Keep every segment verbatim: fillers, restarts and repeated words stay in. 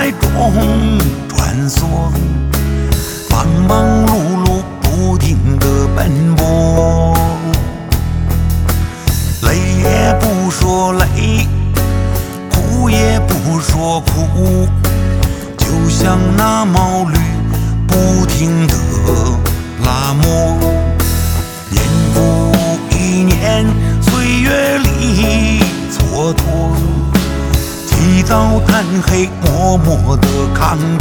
海中穿梭，忙忙碌碌不停地奔波，累也不说累，苦也不说苦，就像那毛驴不停地拉磨。年复一年，岁月里蹉跎，起早贪黑，默默地扛着，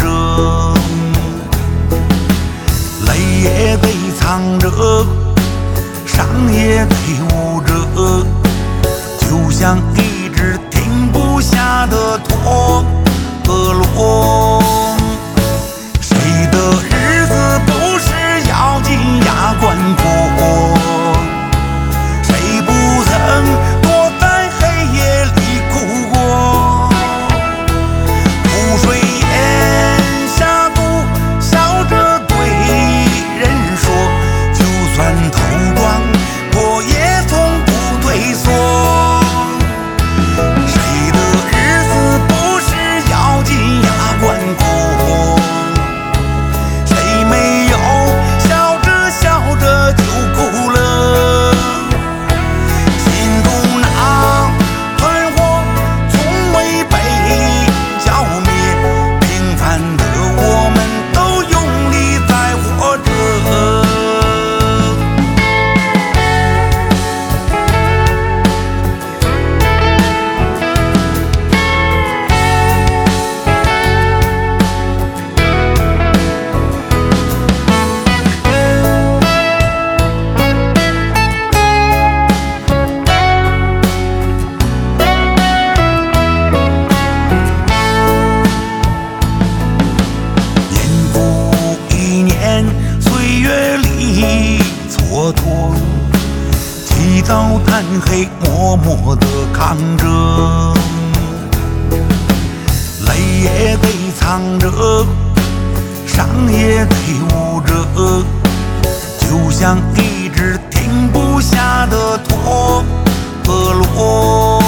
泪也得藏着，伤也得捂着，就像一只停不下的驼螺。谁的日子不是咬紧牙关过？谁不曾躲在黑夜里哭过？不睡眼下毒，笑着对人说，就算头撞破也从不退缩。谁的日子不是咬紧牙关过？谁没有笑着笑着就哭了？心中那团火从未被浇灭，平凡的我们都用力在活着。年复一年，岁月里蹉跎，起早贪黑，默默地扛着，泪也得藏着，伤也得捂着，就像一只停不下的驼螺。